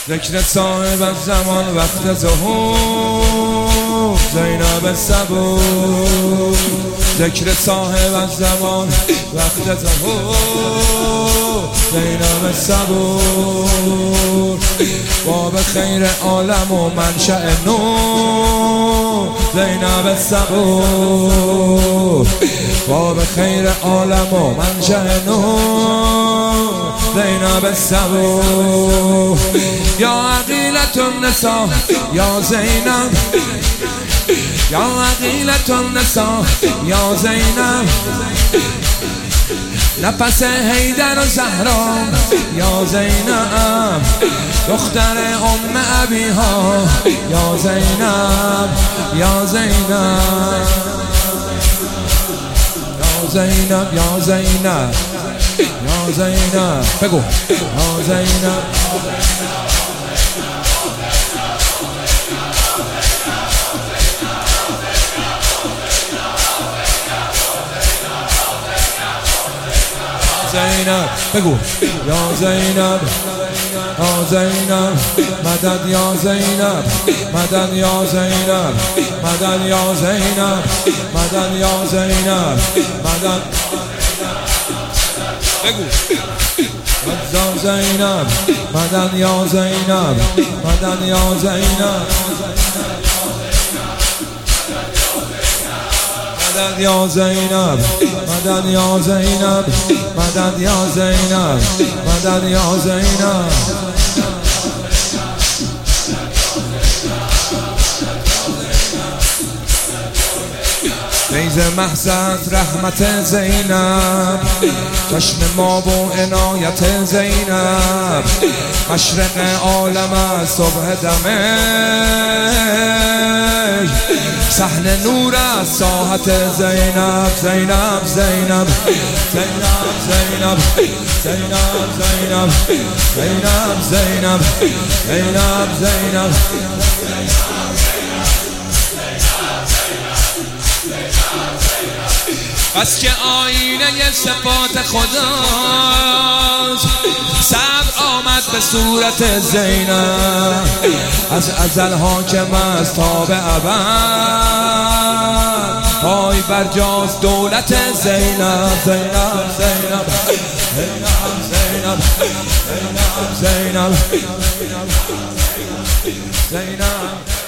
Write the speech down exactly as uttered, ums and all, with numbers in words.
ذکر صاحب از زمان وقت ظهور زینب صبور. ذکر صاحب از زمان وقت ظهور زینب صبور. باب خیر عالم و منشأ نور زینب صبور. باب خیر عالم و منشأ نور زینب صبور. یا عقیلة النساء یا زینب، یا عقیلة النساء یا زینب. نفس حیدر و زهرا یا زینب، دختر ام ابیها یا زینب، یا زینب، یا زینب، یا زینب، یا زینب. بگو یا زینب. زینب بگو یا زینب، یا زینب مدد، یا زینب مدد، یا زینب مدد، یا زینب مدد، یا زینب مدد. بگو یا زینب مدد، یا زینب مدد، یا زینب مدد، یا زینب مدد، یا زینب مدد، یا زینب مدد، یا زینب. فیض محضت رحمت زینب، چشم ما و عنایت زینب. مشرق عالم از صبح دمشق، صحن نور از ساحت زینب. زینب زینب زینب زینب زینب زینب زینب زینب زینب زینب. بس که آینه صفات خداست، صبر آمد به صورت زینب. از ازل حاکم است تا به ابد، پای برجاست دولت زینب. زینب زینب زینب زینب زینب زینب زینب.